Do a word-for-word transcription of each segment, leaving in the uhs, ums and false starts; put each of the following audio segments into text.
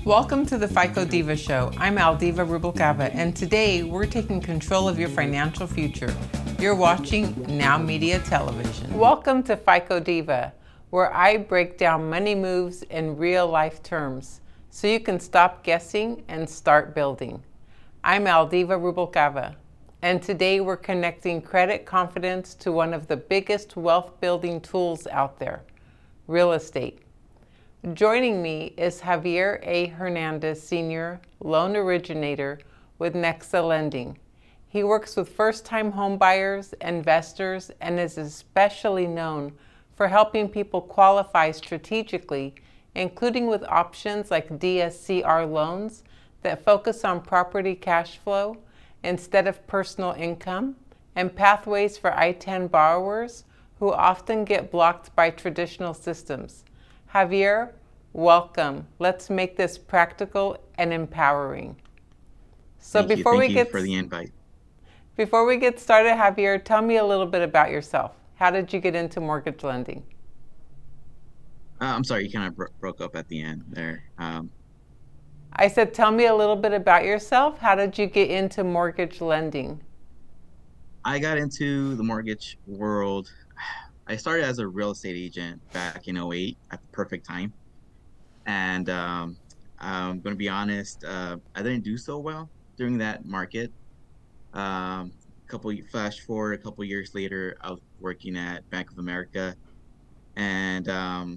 Welcome to the FICO Diva Show. I'm Aldiva Rubalcaba, and today we're taking control of your financial future. You're watching Now Media Television. Welcome to FICO Diva, where I break down money moves in real life terms so you can stop guessing and start building. I'm Aldiva Rubalcaba, and today we're connecting credit confidence to one of the biggest wealth building tools out there, real estate. Joining me is Javier A. Hernandez, Senior Loan Originator with Nexa Lending. He works with first-time homebuyers, investors, and is especially known for helping people qualify strategically, including with options like D S C R loans that focus on property cash flow instead of personal income, and pathways for I ten borrowers who often get blocked by traditional systems. Javier, welcome. Let's make this practical and empowering. So Thank you. before Thank we you get for the invite. before we get started, Javier, tell me a little bit about yourself. How did you get into mortgage lending? Uh, I'm sorry, you kind of bro broke up at the end there. Um, I said, tell me a little bit about yourself. How did you get into mortgage lending? I got into the mortgage world. I started as a real estate agent back in oh eight at the perfect time. And um, I'm going to be honest, uh, I didn't do so well during that market. Um, a couple flash forward a couple years later, I was working at Bank of America, and um,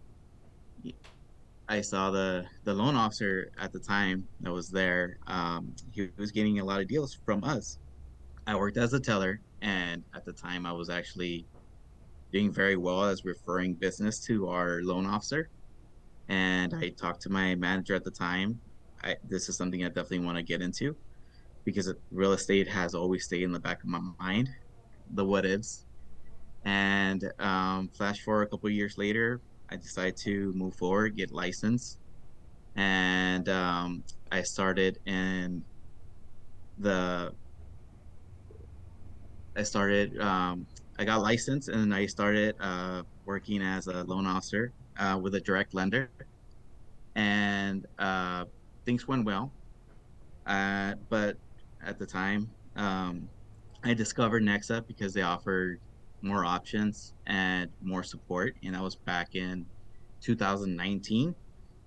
I saw the the loan officer at the time that was there. Um, he was getting a lot of deals from us. I worked as a teller, and at the time, I was actually doing very well as referring business to our loan officer. And I talked to my manager at the time. I, this is something I definitely want to get into because real estate has always stayed in the back of my mind, the what ifs. And um, flash forward a couple of years later, I decided to move forward, get licensed, and um, I started in the I started um, I got licensed and I started uh, working as a loan officer uh, with a direct lender, and uh, things went well. Uh, but at the time, um, I discovered Nexa because they offered more options and more support, and that was back in two thousand nineteen.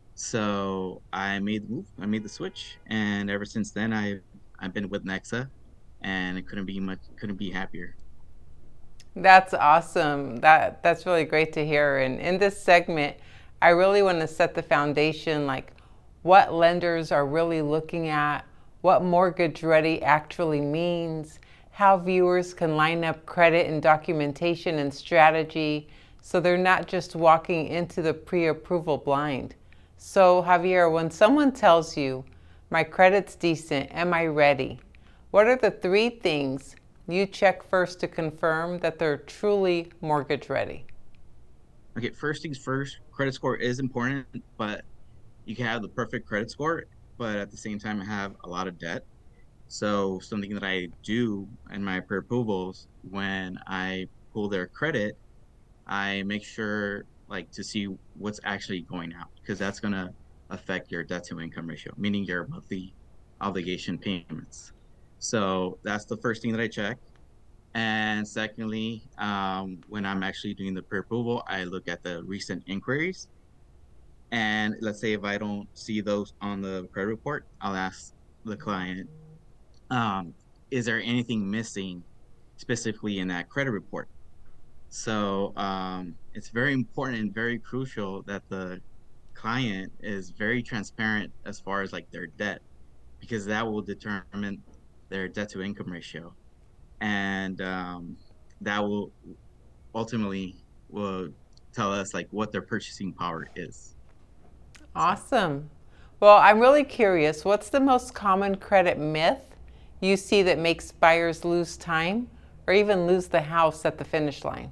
So I made the move, I made the switch, and ever since then, I've I've been with Nexa, and it couldn't be much couldn't be happier. That's awesome. That that's really great to hear. And in this segment, I really want to set the foundation, like what lenders are really looking at, what mortgage ready actually means, how viewers can line up credit and documentation and strategy so they're not just walking into the pre-approval blind. So Javier, when someone tells you, my credit's decent, am I ready? What are the three things you check first to confirm that they're truly mortgage ready? Okay, first things first, credit score is important, but you can have the perfect credit score, but at the same time have a lot of debt. So something that I do in my pre-approvals when I pull their credit, I make sure like to see what's actually going out because that's gonna affect your debt to income ratio, meaning your monthly obligation payments. So that's the first thing that I check. And secondly, um, when I'm actually doing the pre-approval, I look at the recent inquiries. And let's say if I don't see those on the credit report, I'll ask the client, um, is there anything missing specifically in that credit report? So um, it's very important and very crucial that the client is very transparent as far as like their debt, because that will determine their debt to income ratio. And um, that will ultimately will tell us like what their purchasing power is. So Awesome. Well, I'm really curious, what's the most common credit myth you see that makes buyers lose time or even lose the house at the finish line?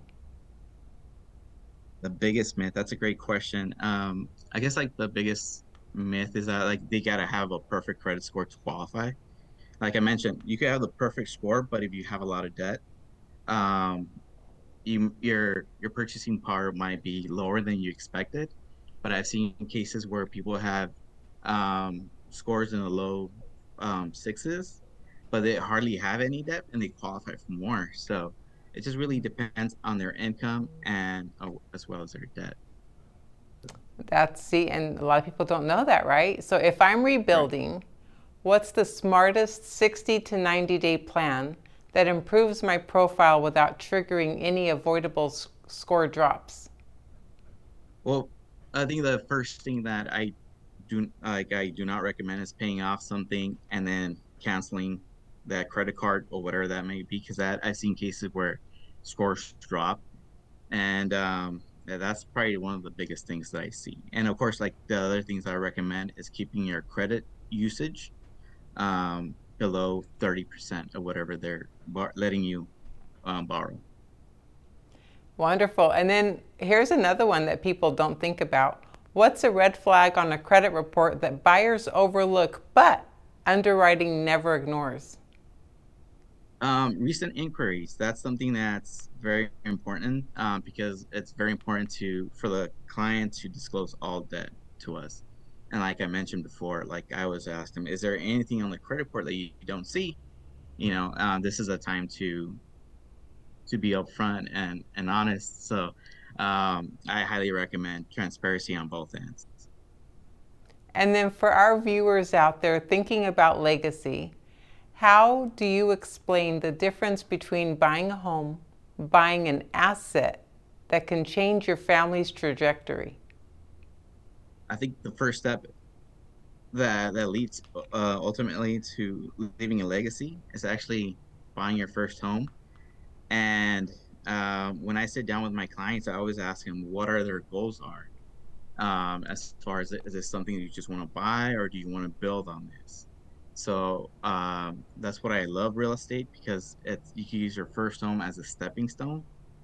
the biggest myth, that's a great question. Um, I guess like the biggest myth is that like they gotta have a perfect credit score to qualify. Like I mentioned, you could have the perfect score, but if you have a lot of debt, um, you, your your purchasing power might be lower than you expected. But I've seen cases where people have um, scores in the low um, sixes, but they hardly have any debt and they qualify for more. So it just really depends on their income and uh, as well as their debt. That's, see, and a lot of people don't know that, right? So if I'm rebuilding, right, what's the smartest sixty to ninety day plan that improves my profile without triggering any avoidable s- score drops? Well, I think the first thing that I do like I do not recommend is paying off something and then canceling that credit card or whatever that may be, because that I've seen cases where scores drop, and um, yeah, that's probably one of the biggest things that I see. And of course, like the other things I recommend is keeping your credit usage um, below thirty percent of whatever they're bar- letting you um, borrow. Wonderful. And then here's another one that people don't think about. What's a red flag on a credit report that buyers overlook but underwriting never ignores? Um, recent inquiries. That's something that's very important um, because it's very important to for the client to disclose all debt to us. And like I mentioned before, like I always ask them, is there anything on the credit report that you don't see? You know, um, this is a time to to be upfront and and honest. So um, I highly recommend transparency on both ends. And then for our viewers out there thinking about legacy, how do you explain the difference between buying a home, buying an asset that can change your family's trajectory? I think the first step that that leads uh, ultimately to leaving a legacy is actually buying your first home. And um, when I sit down with my clients, I always ask them what are their goals are. Um, as far as is this something you just want to buy or do you want to build on this? So um, that's what I love real estate, because it's you can use your first home as a stepping stone.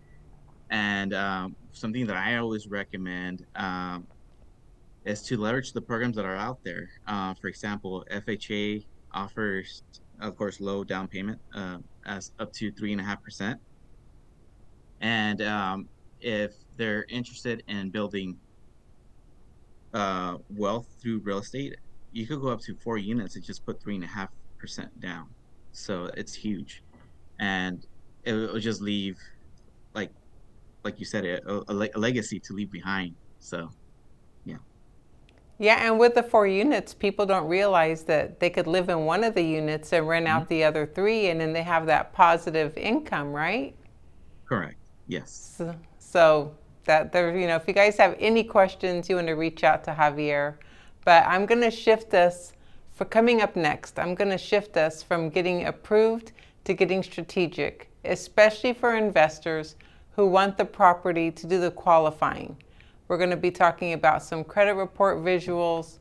And um, something that I always recommend um, is to leverage the programs that are out there. Uh, for example, F H A offers, of course, low down payment uh, as up to three and a half percent. And um, if they're interested in building uh, wealth through real estate, you could go up to four units and just put three and a half percent down. So it's huge, and it will just leave like like you said, a, a, le- a legacy to leave behind. So yeah. Yeah, and with the four units, people don't realize that they could live in one of the units and rent Mhm. out the other three, and then they have that positive income, right? Correct. Yes. So, so that there, you know, if you guys have any questions, you want to reach out to Javier. But I'm going to shift us for coming up next. I'm going to shift us from getting approved to getting strategic, especially for investors who want the property to do the qualifying. We're going to be talking about some credit report visuals,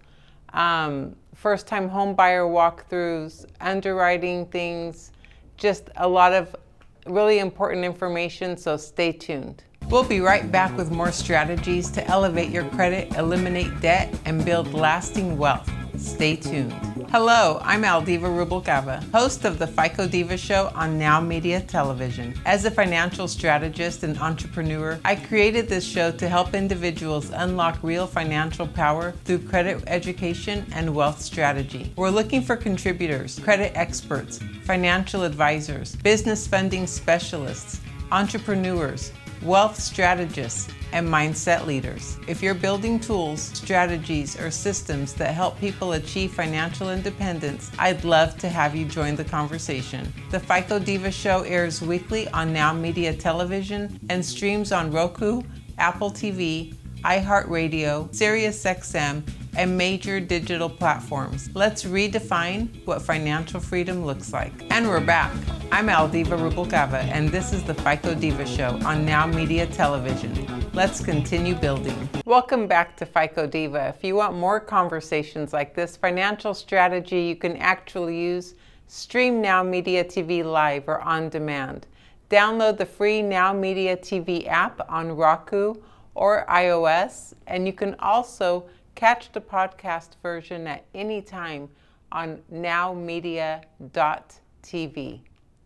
um, first-time home buyer walkthroughs, underwriting things, just a lot of really important information, so stay tuned. We'll be right back with more strategies to elevate your credit, eliminate debt, and build lasting wealth. Stay tuned. Hello, I'm Aldiva Rubalcaba, host of the FICO Diva Show on Now Media Television. As a financial strategist and entrepreneur, I created this show to help individuals unlock real financial power through credit education and wealth strategy. We're looking for contributors, credit experts, financial advisors, business funding specialists, entrepreneurs, wealth strategists, and mindset leaders. If you're building tools, strategies, or systems that help people achieve financial independence, I'd love to have you join the conversation. The FICO Diva Show airs weekly on Now Media Television and streams on Roku, Apple T V, iHeartRadio, SiriusXM, and major digital platforms. Let's redefine what financial freedom looks like. And we're back. I'm Aldiva Rubalcaba, and this is the FICO Diva Show on Now Media Television. Let's continue building. Welcome back to FICO Diva. If you want more conversations like this, financial strategy you can actually use, stream Now Media T V live or on demand. Download the free Now Media T V app on Roku or iOS, and you can also catch the podcast version at any time on now media dot t v.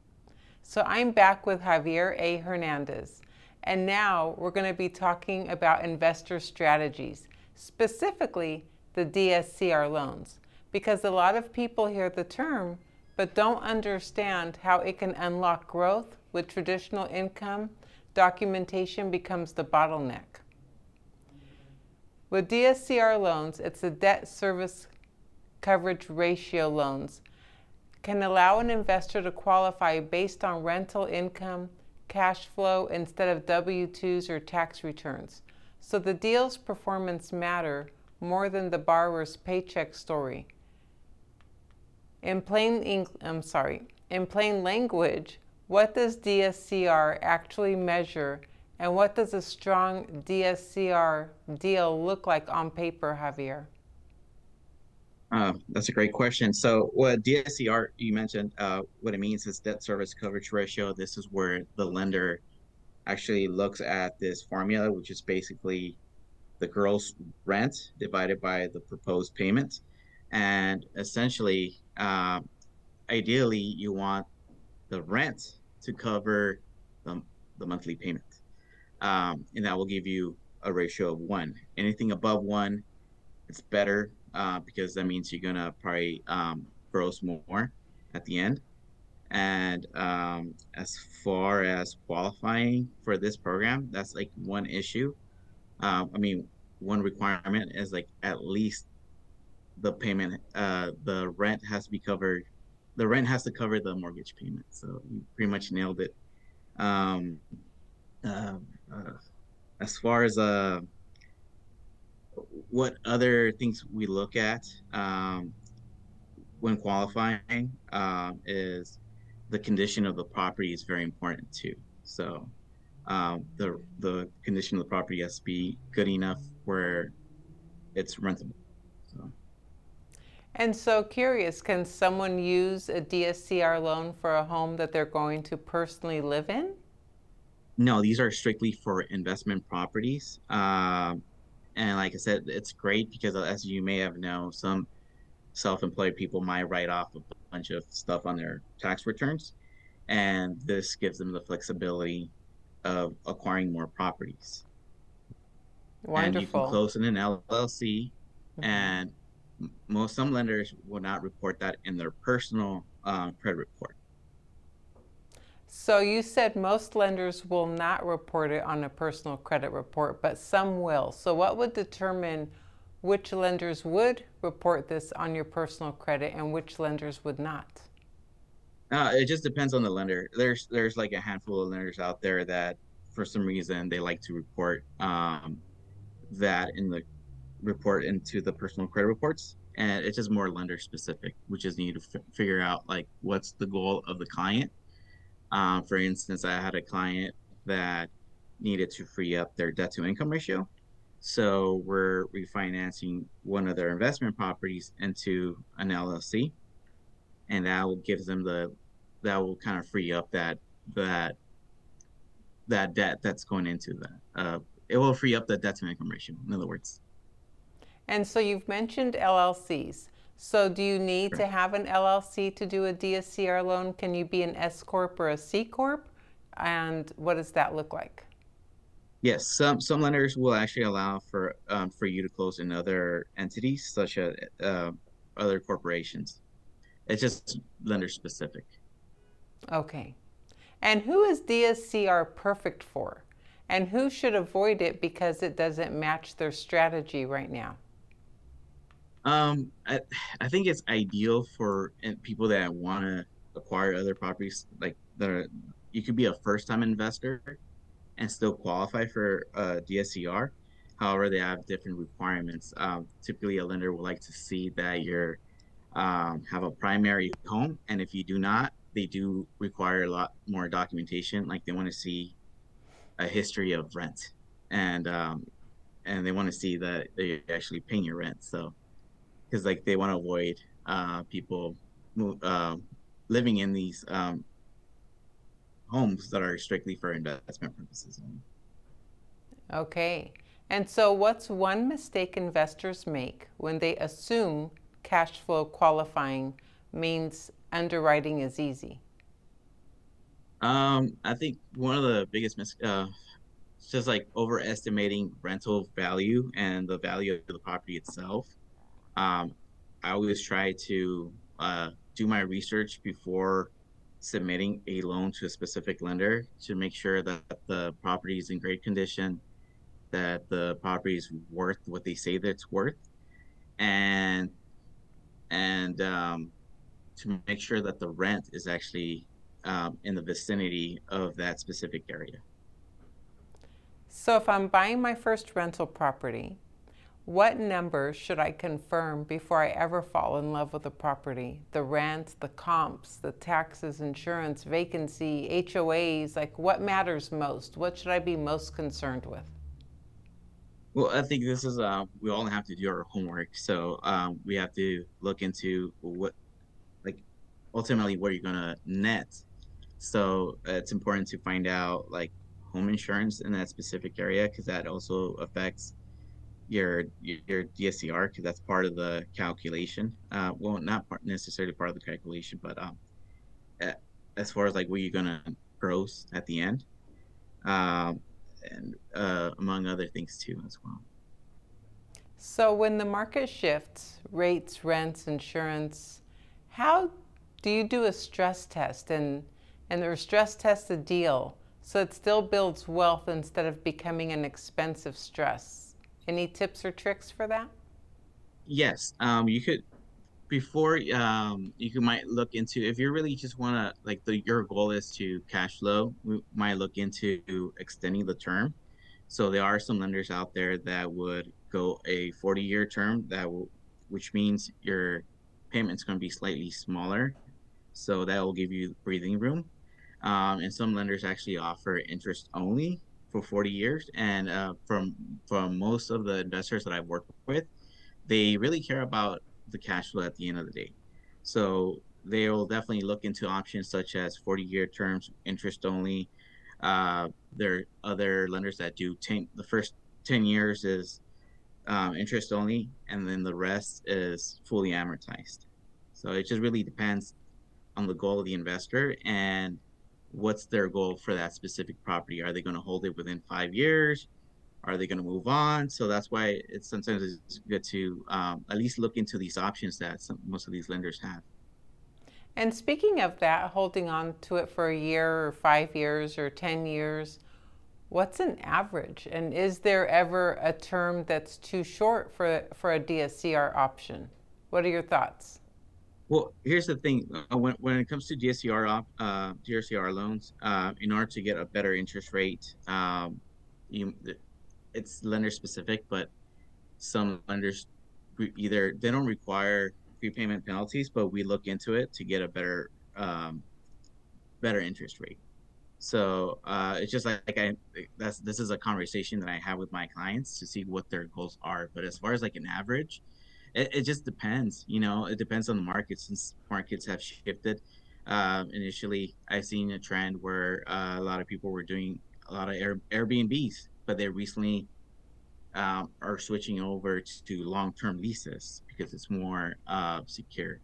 So I'm back with Javier A. Hernandez, and now we're going to be talking about investor strategies, specifically the D S C R loans? Because a lot of people hear the term but don't understand how it can unlock growth with traditional income. Documentation becomes the bottleneck. With D S C R loans, it's the debt service coverage ratio loans can allow an investor to qualify based on rental income, cash flow instead of W two's or tax returns. So the deal's performance matter more than the borrower's paycheck story. In plain eng- I'm sorry, in plain language, what does D S C R actually measure, and what does a strong D S C R deal look like on paper, Javier? Uh, that's a great question. So, what D S C R you mentioned, uh, what it means is debt service coverage ratio. This is where the lender actually looks at this formula, which is basically the gross rent divided by the proposed payment. And essentially, uh, ideally, you want the rent to cover the, the monthly payment. Um, and that will give you a ratio of one. Anything above one, it's better uh, because that means you're going to probably um, gross more at the end. And um, as far as qualifying for this program, that's like one issue. Um, I mean, one requirement is like at least the payment, uh, the rent has to be covered. The rent has to cover the mortgage payment. So you pretty much nailed it. Um, uh, uh, as far as uh, what other things we look at um, when qualifying um, is the condition of the property is very important too. So um, the the condition of the property has to be good enough where it's rentable. So And so curious, can someone use a D S C R loan for a home that they're going to personally live in? no, these are strictly for investment properties. Um, and like I said, it's great because as you may have known, some self-employed people might write off a bunch of stuff on their tax returns, and this gives them the flexibility of acquiring more properties. And you can Wonderful. close in an L L C, Mhm. and most some lenders will not report that in their personal uh, credit report. So you said most lenders will not report it on a personal credit report, but some will. So what would determine which lenders would report this on your personal credit and which lenders would not? Uh, it just depends on the lender. There's there's like a handful of lenders out there that for some reason they like to report um, that in the report into the personal credit reports, and it's just more lender specific. We just need to f- figure out like what's the goal of the client. Um, for instance, I had a client that needed to free up their debt to income ratio. So we're refinancing one of their investment properties into an L L C, and that will give them the that will kind of free up that that that debt that's going into that. Uh, it will free up the debt to income ratio. In other words, And so you've mentioned L L Cs. So do you need to correct. have an L L C to do a D S C R loan? Can you be an S Corp or a C Corp? And what does that look like? Yes, some some lenders will actually allow for um, for you to close in other entities, such as uh, other corporations. It's just lender specific. Okay. And who is D S C R perfect for? And who should avoid it because it doesn't match their strategy right now? Um, I I think it's ideal for uh, people that want to acquire other properties. Like the you could be a first time investor and still qualify for uh, D S C R. However, they have different requirements. Um, typically, a lender would like to see that you're um, have a primary home, and if you do not, they do require a lot more documentation. Like they want to see a history of rent, and um, and they want to see that they're actually paying your rent. So because like they want to avoid uh, people move, uh, living in these um, homes that are strictly for investment purposes only. Okay. And so, what's one mistake investors make when they assume cash flow qualifying means underwriting is easy? Um, I think one of the biggest mis uh, it's just like overestimating rental value and the value of the property itself. Um, I always try to uh, do my research before submitting a loan to a specific lender to make sure that the property is in great condition, that the property is worth what they say that it's worth, and and um, to make sure that the rent is actually um, in the vicinity of that specific area. So if I'm buying my first rental property, what numbers should I confirm before I ever fall in love with the property? The rent, the comps, the taxes, insurance, vacancy, H O As, like what matters most? What should I be most concerned with? Well, I think this is uh, we all have to do our homework, so um, we have to look into what like ultimately what you're gonna net. So uh, it's important to find out like home insurance in that specific area because that also affects your your, your D S C R because that's part of the calculation. Uh, well, not part, necessarily part of the calculation, but um, a- as far as like what you're gonna gross at the end, um, and uh, among other things too as well. So when the market shifts, rates, rents, insurance, how do you do a stress test and and or stress test a deal so it still builds wealth instead of becoming an expensive stress? Any tips or tricks for that? Yes, um, you could before um you could might look into if you really just want to like the your goal is to cash flow. We might look into extending the term. So there are some lenders out there that would go a forty year term that will, which means your payment's going to be slightly smaller. So that will give you breathing room. Um, and some lenders actually offer interest only for forty years. And uh, from from most of the investors that I've worked with, they really care about the cash flow at the end of the day. So they'll definitely look into options such as forty year terms, interest only. Uh, there are other lenders that do ten, the first ten years is um, interest only, and then the rest is fully amortized. So it just really depends on the goal of the investor and what's their goal for that specific property. Are they going to hold it within five years? Are they going to move on? So that's why it's sometimes it's good to um, at least look into these options that some, most of these lenders have. And speaking of that, holding on to it for a year or five years or ten years, what's an average? And is there ever a term that's too short for, for a D S C R option? What are your thoughts? Well, here's the thing: uh, when when it comes to D S C R op, uh, D S C R loans, uh, in order to get a better interest rate, um, you it's lender specific, but some lenders either they don't require prepayment penalties, but we look into it to get a better um, better interest rate. So uh, it's just like, like I that's this is a conversation that I have with my clients to see what their goals are. But as far as like an average, it, it just depends. You know, it depends on the market since markets have shifted. Um, initially, I've seen a trend where uh, a lot of people were doing a lot of Air, Airbnbs, but they recently um, are switching over to long-term leases because it's more uh, secure.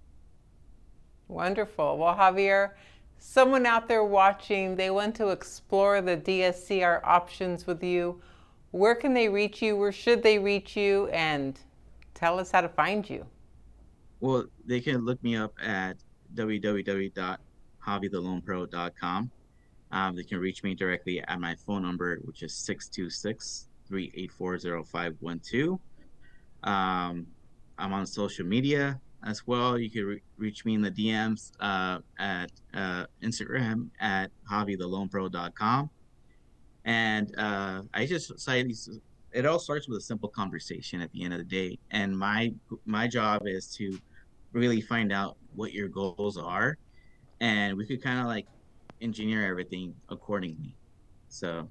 Wonderful. Well, Javier, someone out there watching, they want to explore the D S C R options with you. Where can they reach you? Where should they reach you? And tell us how to find you. Well, they can look me up at w w w dot hobby the loan pro dot com. Um, they can reach me directly at my phone number, which is six two six, three eight four, zero five one two. Um, I'm on social media as well. You can re- reach me in the D Ms uh, at uh, Instagram at hobby the loan pro dot com. And uh, I just slightly, it all starts with a simple conversation at the end of the day. And my my job is to really find out what your goals are, and we could kind of like engineer everything accordingly. So,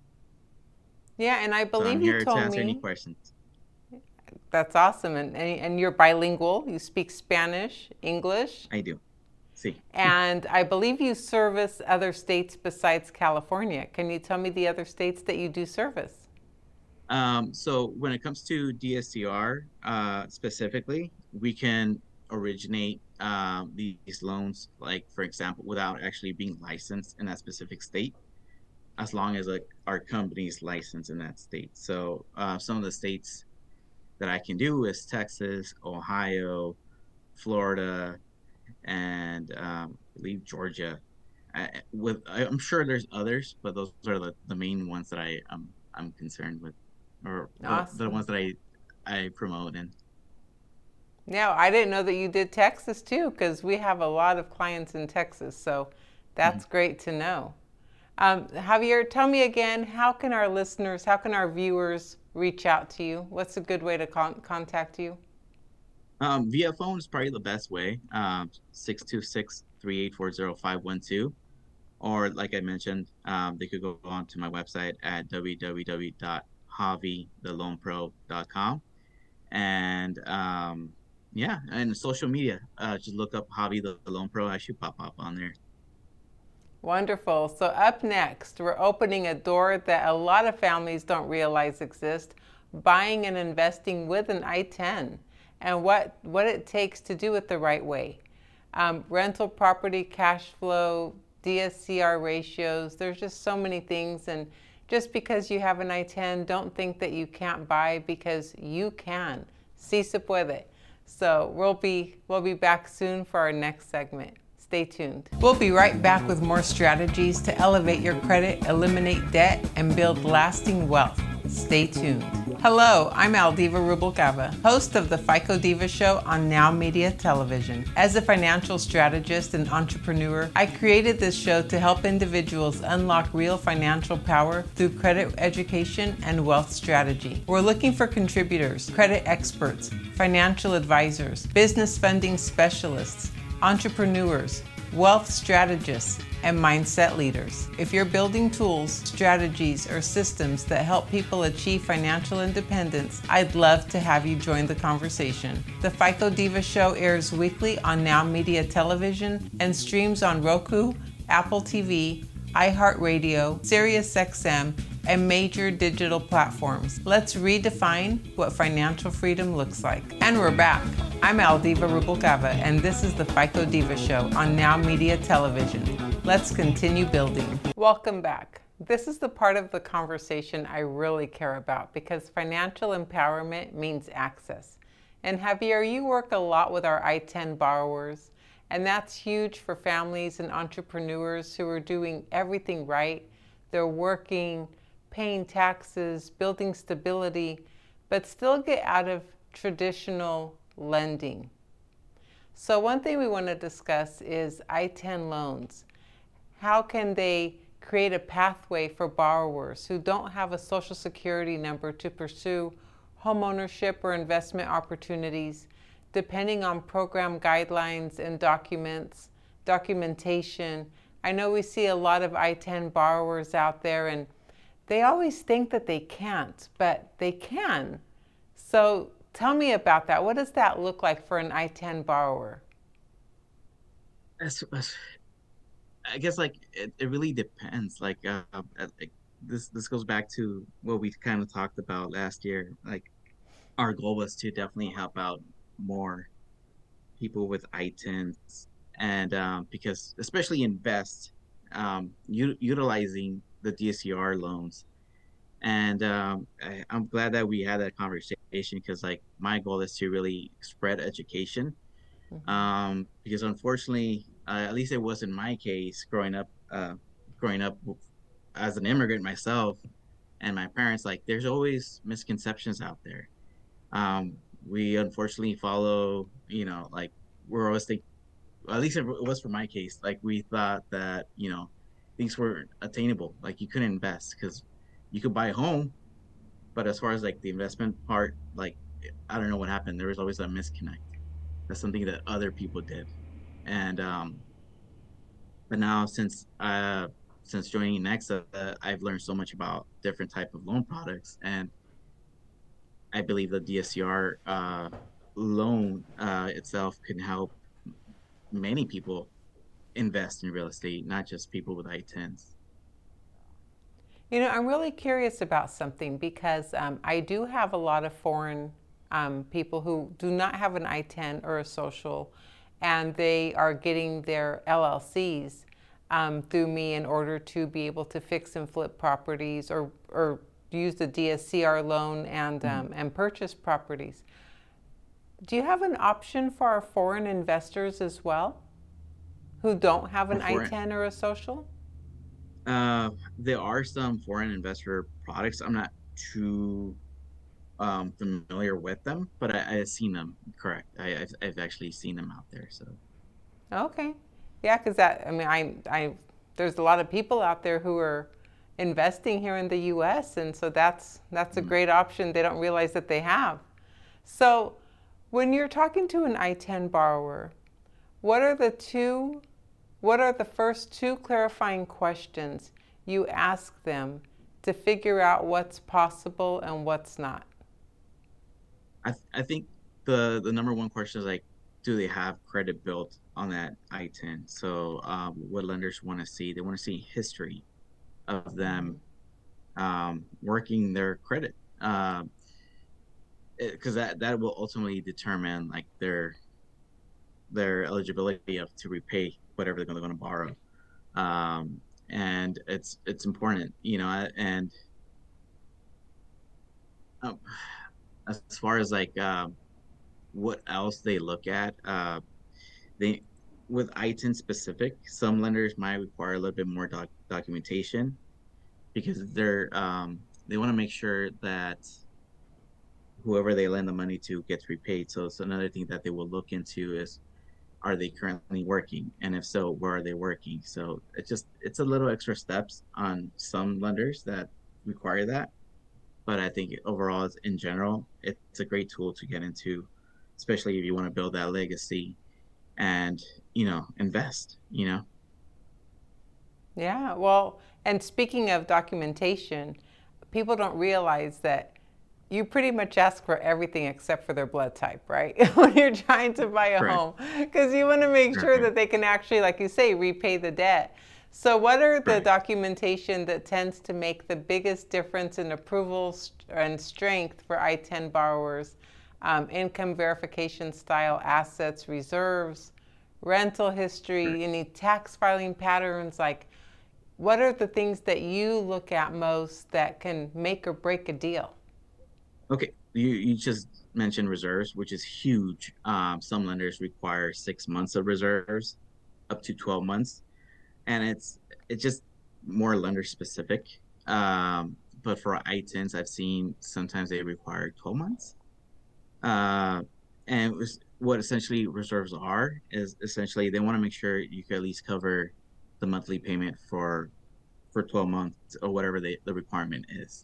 Yeah, and I so I'm believe you here to told answer any me questions. that's awesome. And, and, and you're bilingual. You speak Spanish, English, I do. See. and I believe you service other states besides California. Can you tell me the other states that you do service? Um, so when it comes to D S C R uh, specifically, we can originate um, these loans, like for example, without actually being licensed in that specific state, as long as like our company is licensed in that state. So uh, some of the states that I can do is Texas, Ohio, Florida, and um, I believe Georgia. I, with I, I'm sure there's others, but those are the, the main ones that I um, I'm concerned with, or the the Awesome. ones that I I promote. And Now, I didn't know that you did Texas too, because we have a lot of clients in Texas. So Mhm. that's great to know. Um, Javier, tell me again, how can our listeners, how can our viewers reach out to you? What's a good way to con- contact you? um, via phone is probably the best way. Um, six two six, three eight four zero five one two. Or like I mentioned, um, they could go on to my website at w w w dot javi the loan pro dot com. And um, yeah, and social media, uh, just look up Javi the Loan Pro. I should pop up on there. Wonderful. So up next, we're opening a door that a lot of families don't realize exists, buying and investing with an I ten, and what, what it takes to do it the right way. Um, rental property cash flow, D S C R ratios, there's just so many things. And just because you have an I ten, don't think that you can't buy, because you can. Si se puede. So we'll be, we'll be back soon for our next segment. Stay tuned. We'll be right back with more strategies to elevate your credit, eliminate debt, and build lasting wealth. Stay tuned. Hello, I'm Aldiva Rubalcaba, host of the FICO Diva Show on Now Media Television. As a financial strategist and entrepreneur, I created this show to help individuals unlock real financial power through credit education and wealth strategy. We're looking for contributors, credit experts, financial advisors, business funding specialists, entrepreneurs, wealth strategists, and mindset leaders. If you're building tools, strategies, or systems that help people achieve financial independence, I'd love to have you join the conversation. The FICO Diva Show airs weekly on Now Media Television and streams on Roku, Apple T V, iHeartRadio, SiriusXM, and major digital platforms. Let's redefine what financial freedom looks like. And we're back. I'm Aldiva Rubalcaba, and this is the FICO Diva Show on Now Media Television. Let's continue building. Welcome back. This is the part of the conversation I really care about, because financial empowerment means access. And Javier, you work a lot with our I ten borrowers, and that's huge for families and entrepreneurs who are doing everything right. They're working, paying taxes, building stability, but still get out of traditional lending. So one thing we want to discuss is I ten loans. How can they create a pathway for borrowers who don't have a social security number to pursue homeownership or investment opportunities, depending on program guidelines and documents, documentation? I know we see a lot of I ten borrowers out there, and they always think that they can't, but they can. So tell me about that. What does that look like for an I ten borrower? That's, that's I guess like it, it really depends. Like uh, uh, like this this goes back to what we kind of talked about last year. Like our goal was to definitely help out more people with I tens, and um, because especially invest, um, u- utilizing the D S C R loans. And um, I, I'm glad that we had that conversation, because like my goal is to really spread education, Mm-hmm. um, because unfortunately, uh, at least it was in my case, growing up, uh, growing up as an immigrant myself, and my parents, like there's always misconceptions out there. Um, we unfortunately follow, you know, like we're always thinking, at least it was for my case, like we thought that, you know, things were attainable, like you couldn't invest because you could buy a home, but as far as like the investment part, like I don't know what happened. There was always a misconnect. That's something that other people did. And um, but now since uh since joining Nexa, uh, I've learned so much about different type of loan products, and I believe the D S C R uh, loan uh, itself can help many people invest in real estate, not just people with I tens. You know, I'm really curious about something, because um, I do have a lot of foreign um, people who do not have an I ten or a social, and they are getting their L L Cs um, through me in order to be able to fix and flip properties, or, or use the D S C R loan and um, Mhm. and purchase properties. Do you have an option for our foreign investors as well, who don't have For an foreign, I ten or a social? uh, there are some foreign investor products. I'm not too um, familiar with them, but I, I've seen them. Correct. I, I've, I've actually seen them out there. So Okay. Yeah, because that, I mean, I, I, there's a lot of people out there who are investing here in the U S, and so that's that's a mhm. great option they don't realize that they have. So, when you're talking to an I ten borrower, what are the two, what are the first two clarifying questions you ask them to figure out what's possible and what's not? I th- I think the the number one question is like, do they have credit built on that I ten? So um, what lenders want to see, they want to see history of them um, working their credit, because that that will ultimately determine like their their eligibility of to repay whatever they're going to borrow. Um, and it's it's important, you know, and um, as far as like um, what else they look at, uh, they with I ten specific, some lenders might require a little bit more doc- documentation because they're um, they want to make sure that whoever they lend the money to gets repaid. So it's another thing that they will look into is, are they currently working, and if so, where are they working? So it's just it's a little extra steps on some lenders that require that, but I think overall, in general, it's a great tool to get into, especially if you want to build that legacy and you know invest. You know, Yeah, well, and speaking of documentation, people don't realize that you pretty much ask for everything except for their blood type, right? When you're trying to buy a correct, home, because you want to make sure correct, that they can actually, like you say, repay the debt. So, what are the right. documentation that tends to make the biggest difference in approval and strength for I ten borrowers? Um, income verification style assets, reserves, rental history, any tax filing patterns, like what are the things that you look at most that can make or break a deal? Okay, you you just mentioned reserves, which is huge. Um, some lenders require six months of reserves, up to twelve months, and it's it's just more lender specific. Um, but for I tens, I've seen sometimes they require twelve months. Uh, and it was, what essentially reserves are is essentially they want to make sure you can at least cover the monthly payment for for twelve months or whatever the, the requirement is.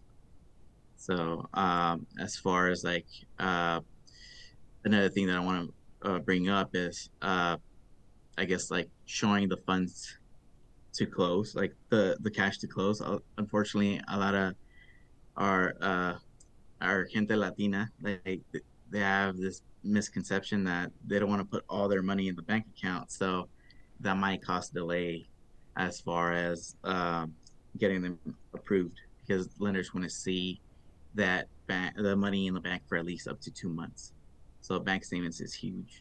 So um, as far as like uh, another thing that I want to uh, bring up is uh, I guess like showing the funds to close, like the the cash to close. Uh, unfortunately, a lot of our uh, our gente latina, like they have this misconception that they don't want to put all their money in the bank account, so that might cause delay as far as um, getting them approved because lenders want to see that bank the money in the bank for at least up to two months. So bank statements is huge,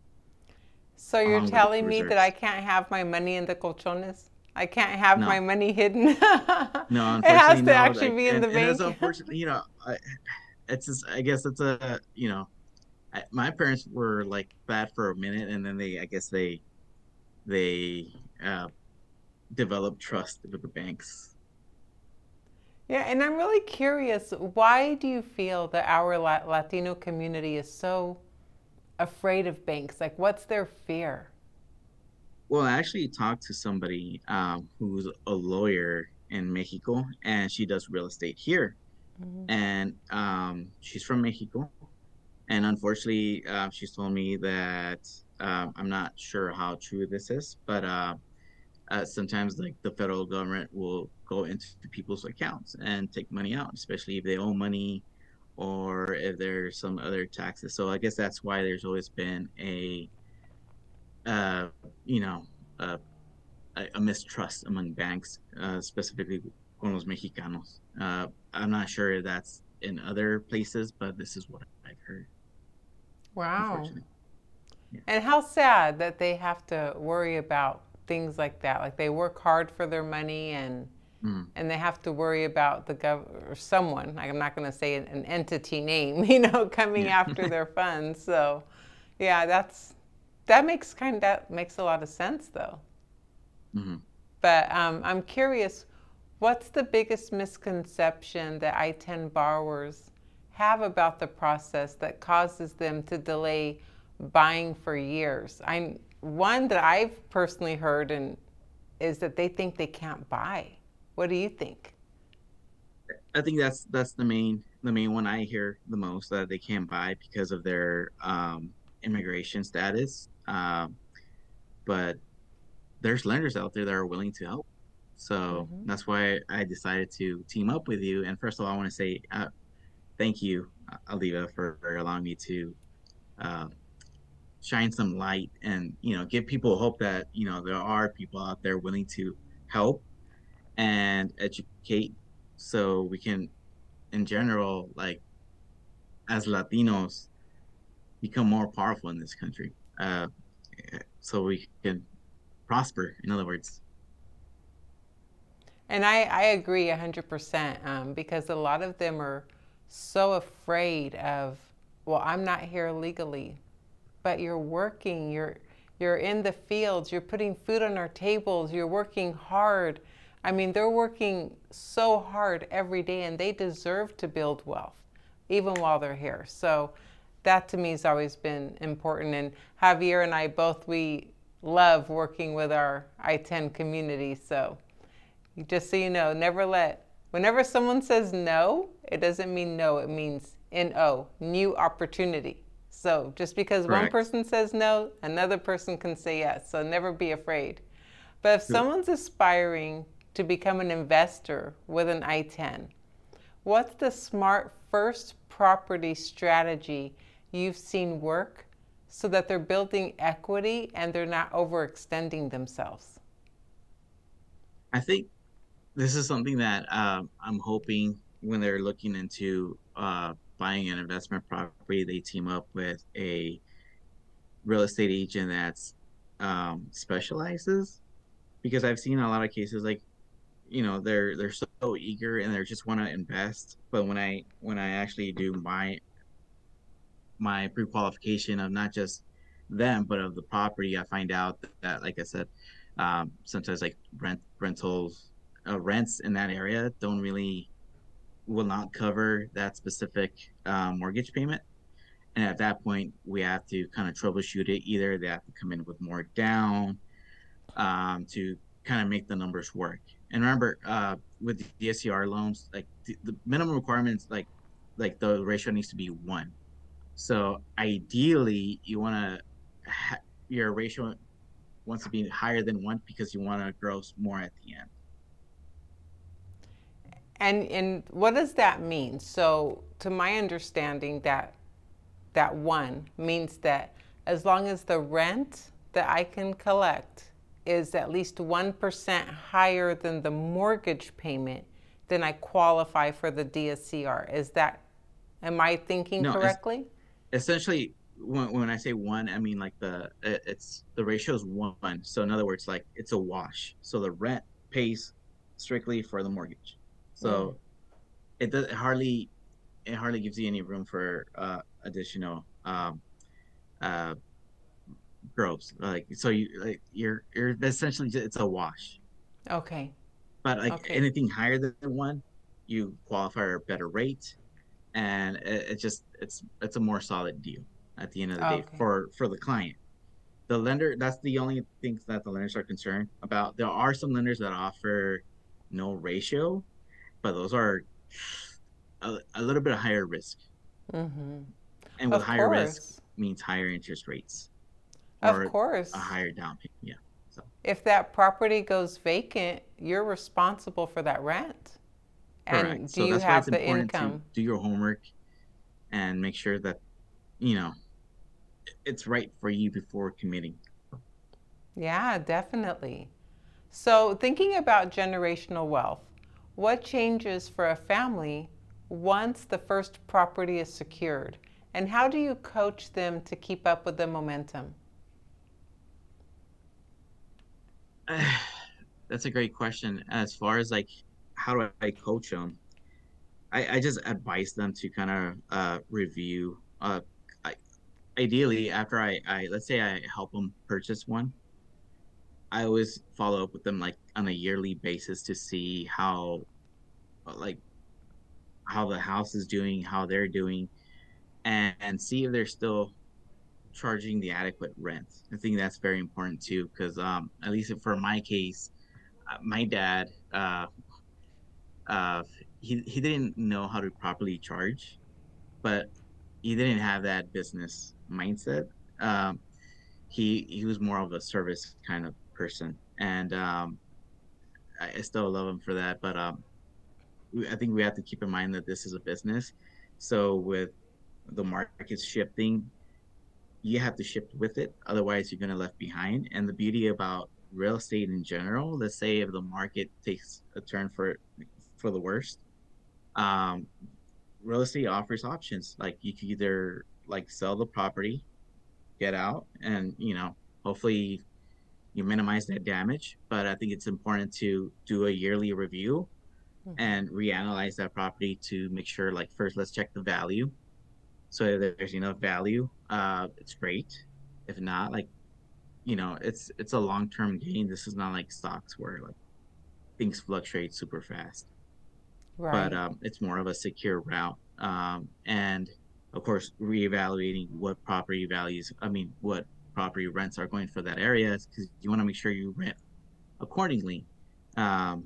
So you're along with the telling me that I reserves. can't have my money in the colchones? I can't have my No, money hidden? It no, has unfortunately, to no. actually Like, be in and the and it's bank. unfortunate, you know. I, it's just, I guess it's a, you know, I, my parents were like that for a minute, and then they, I guess they they uh, developed trust with the banks. Yeah, and I'm really curious, why do you feel that our La- Latino community is so afraid of banks? Like, what's their fear? Well, I actually talked to somebody um, who's a lawyer in Mexico, and she does real estate here, and um, she's from Mexico. And unfortunately, uh, she's told me that um, I'm not sure how true this is, but uh, uh, sometimes like the federal government will go into people's accounts and take money out, especially if they owe money or if there's some other taxes. So I guess that's why there's always been a, uh, you know, a, a mistrust among banks, uh, specifically con los mexicanos. Uh, I'm not sure if that's in other places, but this is what I've heard, Wow. unfortunately. Yeah. And how sad that they have to worry about things like that. Like they work hard for their money and Mm. and they have to worry about the gov or someone, I'm not going to say an, an entity name, you know, coming Yeah. after their funds. So, yeah, that's that makes kind of that makes a lot of sense though. Hmm. But um, I'm curious, what's the biggest misconception that I ten borrowers have about the process that causes them to delay buying for years? I'm one that I've personally heard and is that they think they can't buy. What do you think? I think that's that's the main the main one I hear the most, that they can't buy because of their um, immigration status. Um, but there's lenders out there that are willing to help. So Mm-hmm. that's why I decided to team up with you. And first of all, I want to say uh, thank you, uh, Aliva, for, for allowing me to uh, shine some light and, you know, give people hope that, you know, there are people out there willing to help and educate, so we can, in general, like as Latinos, become more powerful in this country. Uh, so we can prosper, in other words. And I, I agree one hundred percent um, because a lot of them are so afraid of, well, I'm not here legally, but you're working, you're, you're in the fields, you're putting food on our tables, you're working hard. I mean, they're working so hard every day and they deserve to build wealth even while they're here. So that to me has always been important. And Javier and I both, we love working with our I ten community. So just so you know, never let, whenever someone says no, it doesn't mean no, it means N O, new opportunity. So just because one Correct. person says no, another person can say yes. So never be afraid. But if Yep. someone's aspiring to become an investor with an I ten, what's the smart first property strategy you've seen work so that they're building equity and they're not overextending themselves? I think this is something that um, I'm hoping when they're looking into uh, buying an investment property, they team up with a real estate agent that's um, specializes. Because I've seen a lot of cases like, you know, they're they're so eager and they just want to invest, but when I when I actually do my my pre-qualification of not just them but of the property, I find out that, like I said, um, sometimes like rent rentals uh, rents in that area don't really will not cover that specific uh, mortgage payment. And at that point, we have to kind of troubleshoot it. Either they have to come in with more down um, to kind of make the numbers work. And remember, uh, with the D S C R loans, like the, the minimum requirements, like like the ratio needs to be one. So ideally, you want to ha- your ratio wants to be higher than one because you want to gross more at the end. And and what does that mean? So to my understanding, that that one means that as long as the rent that I can collect is at least one percent higher than the mortgage payment, then I qualify for the D S C R. Is that, am I thinking No, it's correctly? essentially when, when I say one, I mean like the it's the ratio is one. So in other words, like it's a wash. So the rent pays strictly for the mortgage. Mm. So it does it hardly it hardly gives you any room for uh, additional um, uh, growth. Like so, you like you're you're essentially just, it's a wash. Okay. But like Okay. anything higher than one, you qualify for a better rate, and it, it just it's it's a more solid deal at the end of the day Okay. for for the client. The lender, that's the only things that the lenders are concerned about. There are some lenders that offer no ratio, but those are a, a little bit higher risk. Mm-hmm. And with Of higher risk course. means higher interest rates Of or a course. higher down payment. Yeah. So If that property goes vacant, you're responsible for that rent. correct. And do So you that's why have it's the important to income? do your homework and make sure that, you know, it's right for you before committing. Yeah, definitely. So, thinking about generational wealth, what changes for a family once the first property is secured? And how do you coach them to keep up with the momentum? That's a great question. As far as like how do I coach them? I, I just advise them to kind of uh, review. Uh, I, ideally, after I, I let's say I help them purchase one, I always follow up with them like on a yearly basis to see how uh, like how the house is doing, how they're doing, and, and see if they're still charging the adequate rent. I think that's very important too, because um, at least for my case, uh, my dad, uh, uh, he he didn't know how to properly charge, but he didn't have that business mindset. Um, he he was more of a service kind of person, and um, I, I still love him for that. But um, we, I think we have to keep in mind that this is a business. So with the market shifting, you have to shift with it. Otherwise, you're going to left behind. And the beauty about real estate in general, let's say if the market takes a turn for for the worst, um, real estate offers options. Like you can either like sell the property, get out, and you know, hopefully you minimize that damage. But I think it's important to do a yearly review Mhm. and reanalyze that property to make sure, like, first, let's check the value. So if there's enough value, uh, it's great. If not, like, you know, it's it's a long term gain. This is not like stocks where like things fluctuate super fast, but Right. um, it's more of a secure route. Um, and of course, reevaluating what property values, I mean, what property rents are going for that area, because you want to make sure you rent accordingly. Um,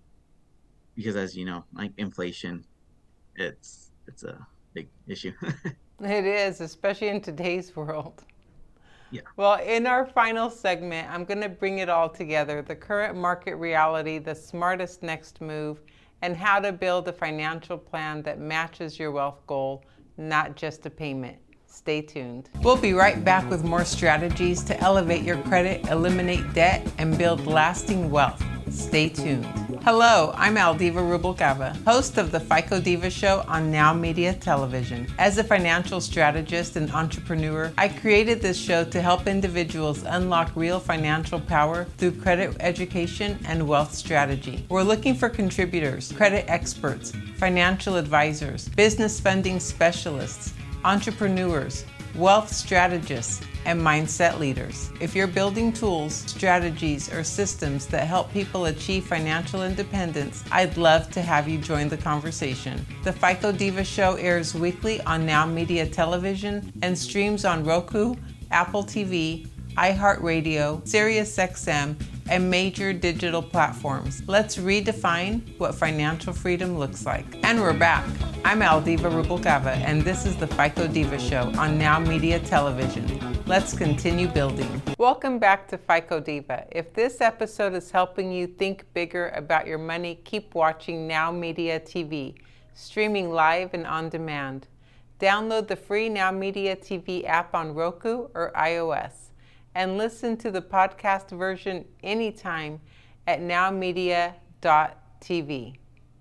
because as you know, like inflation, it's it's a big issue. It is, especially in today's world. Yeah. Well, in our final segment, I'm going to bring it all together: the current market reality, the smartest next move, and how to build a financial plan that matches your wealth goal, not just a payment. Stay tuned. We'll be right back with more strategies to elevate your credit, eliminate debt, and build lasting wealth. Stay tuned. Hello, I'm Aldiva Rubalcaba, host of the FICO Diva Show on Now Media Television. As a financial strategist and entrepreneur, I created this show to help individuals unlock real financial power through credit education and wealth strategy. We're looking for contributors, credit experts, financial advisors, business funding specialists, entrepreneurs, wealth strategists, and mindset leaders. If you're building tools, strategies, or systems that help people achieve financial independence, I'd love to have you join the conversation. The FICO Diva Show airs weekly on Now Media Television and streams on Roku, Apple T V, iHeartRadio, SiriusXM, and major digital platforms. Let's redefine what financial freedom looks like. And we're back. I'm Aldiva Rubalcaba, and this is the FICO Diva Show on Now Media Television. Let's continue building. Welcome back to FICO Diva. If this episode is helping you think bigger about your money, keep watching Now Media T V, streaming live and on demand. Download the free Now Media T V app on Roku or iOS, and listen to the podcast version anytime at now media dot t v.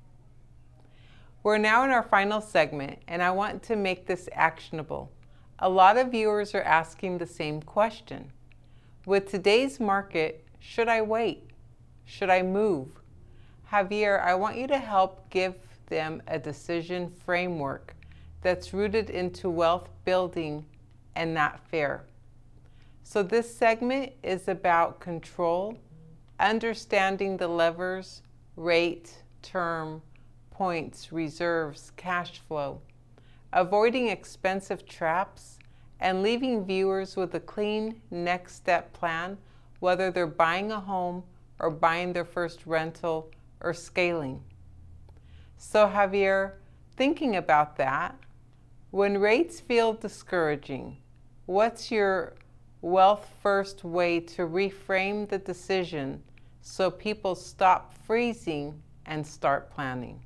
We're now in our final segment, and I want to make this actionable. A lot of viewers are asking the same question. With today's market, should I wait? Should I move? Javier, I want you to help give them a decision framework that's rooted into wealth building and not fear. So this segment is about control, understanding the levers, rate, term, points, reserves, cash flow, avoiding expensive traps, and leaving viewers with a clean next step plan, whether they're buying a home or buying their first rental or scaling. So Javier, thinking about that, when rates feel discouraging, what's your wealth first way to reframe the decision so people stop freezing and start planning?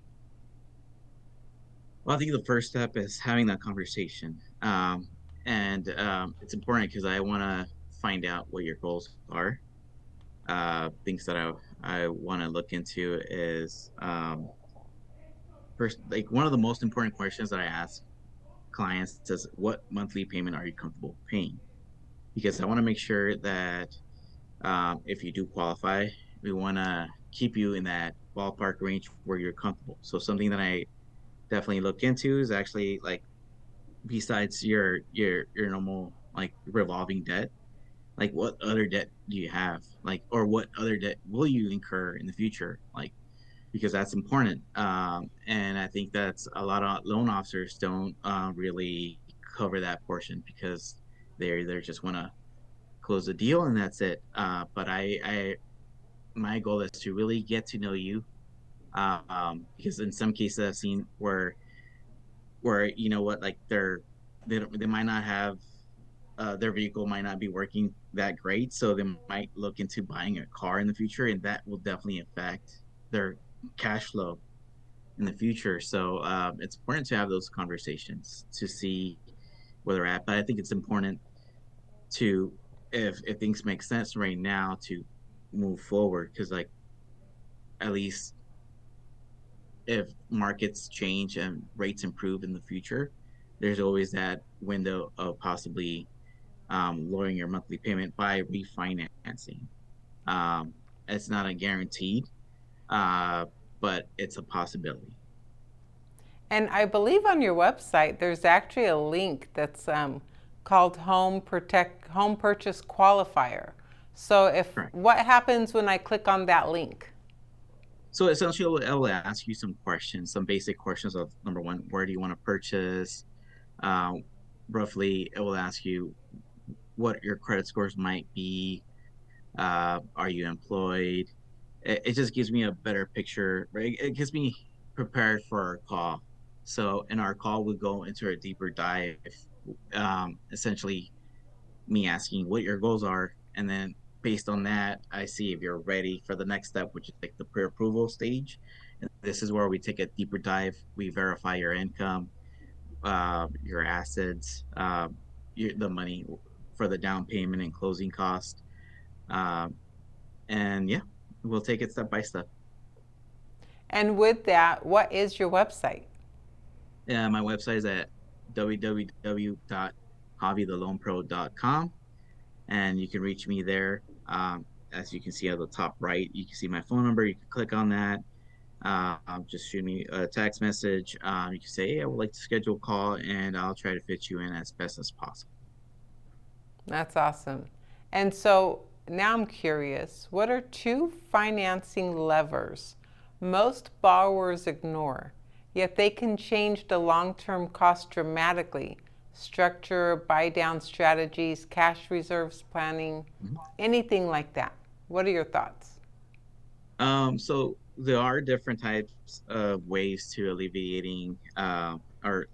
Well, I think the first step is having that conversation. Um, and um, it's important because I want to find out what your goals are. Uh, things that I, I want to look into is um, first, like one of the most important questions that I ask clients is what monthly payment are you comfortable paying? Because I want to make sure that um, if you do qualify, we want to keep you in that ballpark range where you're comfortable. So something that I definitely look into is actually like besides your your your normal like revolving debt, like what other debt do you have? Like or what other debt will you incur in the future? Like because that's important. Um, and I think that's a lot of loan officers don't uh, really cover that portion because they're they just want to close the deal and that's it. Uh, but I, I my goal is to really get to know you uh, um, because in some cases I've seen where where you know what like they're they don't, they might not have uh, their vehicle might not be working that great, so they might look into buying a car in the future, and that will definitely affect their cash flow in the future. So um, it's important to have those conversations to see where they're at. But I think it's important to, if if things make sense right now, to move forward because, like, at least if markets change and rates improve in the future, there's always that window of possibly um, lowering your monthly payment by refinancing. Um, it's not a guaranteed, uh, but it's a possibility. And I believe on your website there's actually a link that's um, called Home Protect Home Purchase Qualifier. So if Correct. what happens when I click on that link? So essentially, it will ask you some questions, some basic questions of number one, where do you want to purchase? Uh, roughly, it will ask you what your credit scores might be. Uh, are you employed? It, it just gives me a better picture, right? It gives me prepared for our call. So in our call, we go into a deeper dive, um, essentially me asking what your goals are, and then based on that, I see if you're ready for the next step, which is like the pre-approval stage. And this is where we take a deeper dive. We verify your income, uh, your assets, uh, your, the money for the down payment and closing cost. Um, and yeah, we'll take it step by step. And with that, what is your website? Yeah, my website is at w w w dot javi the loan pro dot com, and you can reach me there. Um, as you can see at the top right, you can see my phone number. You can click on that. Uh, just shoot me a text message. Um, you can say, hey, I would like to schedule a call, and I'll try to fit you in as best as possible. That's awesome. And so now I'm curious, what are two financing levers most borrowers ignore, yet they can change the long-term cost dramatically? Structure, buy down strategies, cash reserves planning, Mhm. anything like that. What are your thoughts? Um, so there are different types of ways to alleviating uh, or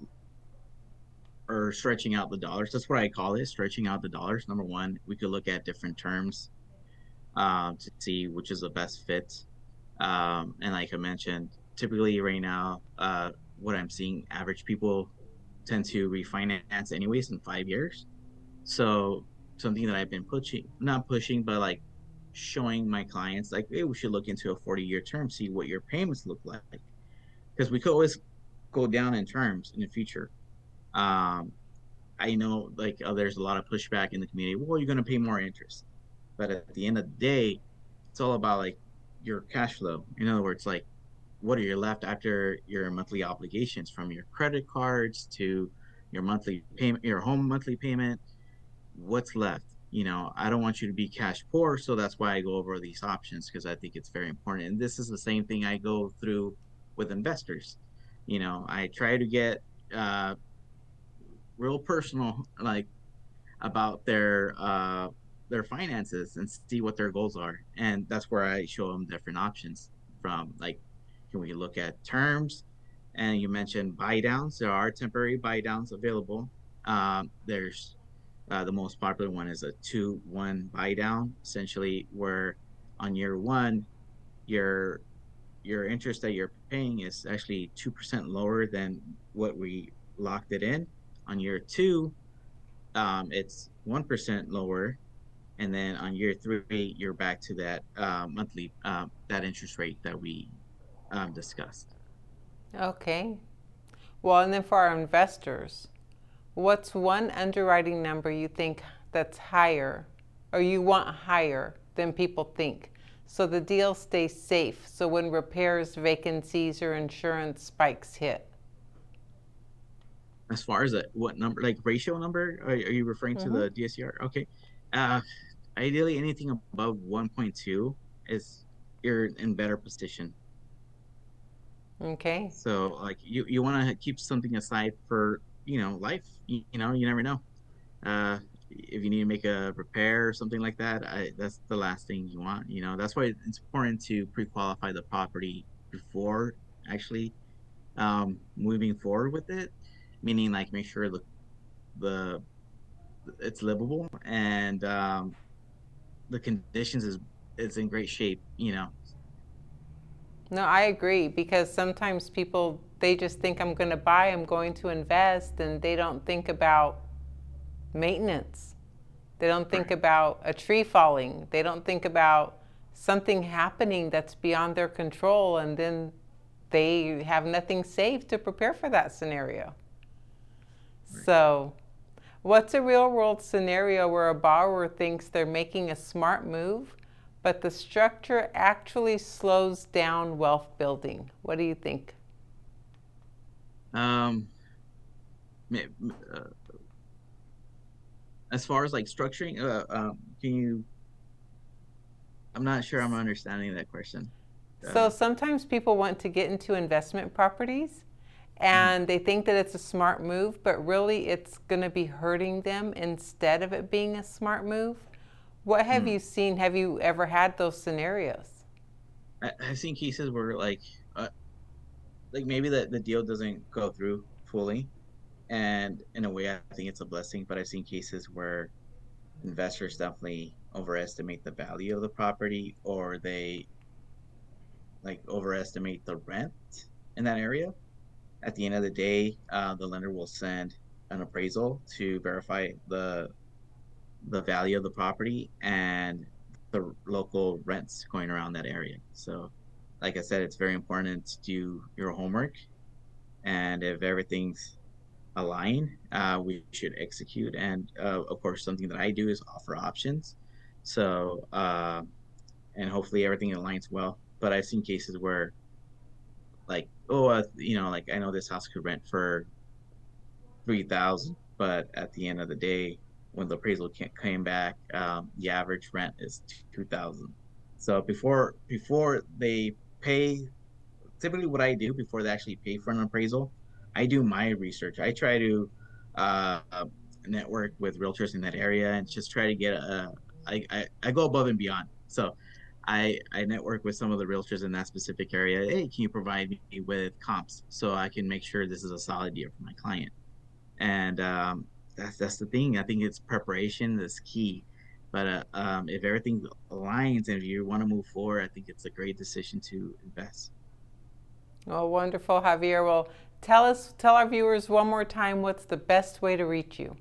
or stretching out the dollars. That's what I call it, stretching out the dollars. Number one, we could look at different terms um, to see which is the best fit. Um, and like I mentioned, typically right now, uh, what I'm seeing, average people tend to refinance anyways in five years. So something that I've been pushing, not pushing, but like showing my clients, like, hey, we should look into a forty year term, see what your payments look like. Because we could always go down in terms in the future. Um, I know like uh, there's a lot of pushback in the community. Well, you're going to pay more interest. But at the end of the day, it's all about like your cash flow. In other words, like what are you left after your monthly obligations from your credit cards to your monthly payment, your home monthly payment? What's left? You know, I don't want you to be cash poor, so that's why I go over these options because I think it's very important. And this is the same thing I go through with investors. You know, I try to get uh, real personal, like about their uh their finances and see what their goals are, and that's where I show them different options from like can we look at terms, and you mentioned buy downs. There are temporary buy downs available. Um there's uh, the most popular one is a two one buy down, essentially where on year one your your interest that you're paying is actually two percent lower than what we locked it in. On year two, um, it's one percent lower, and then on year three you're back to that uh, monthly um, that interest rate that we um, discussed. Okay. Well, and then for our investors, what's one underwriting number you think that's higher or you want higher than people think? so the deal stays safe so when repairs, vacancies, or insurance spikes hit? As far as a, what number, like ratio number, are, are you referring to Mm-hmm. the D S C R? Okay. Uh, ideally, anything above one point two is you're in better position. Okay. So like you, you want to keep something aside for, you know, life, you, you know, you never know. Uh, if you need to make a repair or something like that, I, that's the last thing you want, you know. That's why it's important to pre-qualify the property before actually um, moving forward with it, meaning like make sure the the it's livable and um, the conditions is is in great shape, you know. No, I agree, because sometimes people, they just think I'm going to buy, I'm going to invest, and they don't think about maintenance. They don't think Correct. about a tree falling. They don't think about something happening that's beyond their control, and then they have nothing saved to prepare for that scenario. Right. So, what's a real world scenario where a borrower thinks they're making a smart move, but the structure actually slows down wealth building? What do you think? Um, uh, as far as like structuring, uh, um, can you? I'm not sure I'm understanding that question. So Uh, sometimes people want to get into investment properties mhm, and they think that it's a smart move, but really it's going to be hurting them instead of it being a smart move. What have mm. you seen? Have you ever had those scenarios? I, I've seen cases where like, uh, like maybe the the deal doesn't go through fully, and in a way, I think it's a blessing. But I've seen cases where investors definitely overestimate the value of the property, or they like overestimate the rent in that area. At the end of the day, uh, the lender will send an appraisal to verify the the value of the property and the local rents going around that area. So, like I said, it's very important to do your homework, and if everything's aligned, uh, we should execute. And uh, of course, something that I do is offer options. So, uh, and hopefully everything aligns well. But I've seen cases where, like, oh, uh, you know, like I know this house could rent for three thousand, but at the end of the day, when the appraisal came back, um, the average rent is two thousand. So before before they pay, typically what I do before they actually pay for an appraisal, I do my research. I try to uh, network with realtors in that area and just try to get a. I, I, I go above and beyond. So I I network with some of the realtors in that specific area. Hey, can you provide me with comps so I can make sure this is a solid deal for my client? And um, that's that's the thing. I think it's preparation that's key. But uh, um, if everything aligns and if you want to move forward, I think it's a great decision to invest. Oh, wonderful, Javier. Well, tell us, tell our viewers one more time what's the best way to reach you.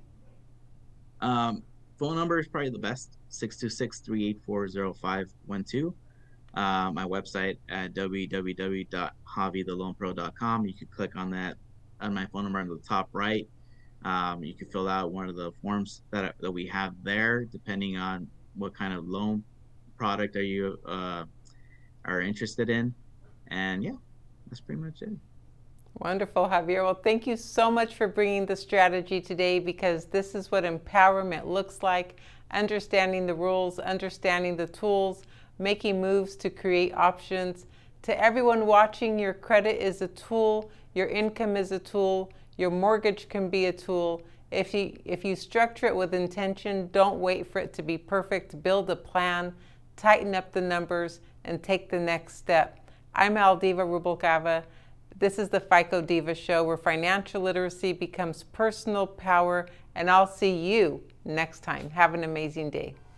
Um, phone number is probably the best, six two six, three eight four, zero five one two. Uh, my website at w w w dot javi the loan pro dot com. You can click on that on my phone number on the top right. Um, you can fill out one of the forms that that we have there, depending on what kind of loan product are you uh, are interested in. And yeah, that's pretty much it. Wonderful, Javier. Well, thank you so much for bringing the strategy today, because this is what empowerment looks like: understanding the rules, understanding the tools, making moves to create options. To everyone watching, your credit is a tool, your income is a tool, your mortgage can be a tool. If you, if you structure it with intention, don't wait for it to be perfect. Build a plan, tighten up the numbers, and take the next step. I'm Aldiva Rubalcava. This is the FICO Diva Show, where financial literacy becomes personal power, and I'll see you next time. Have an amazing day.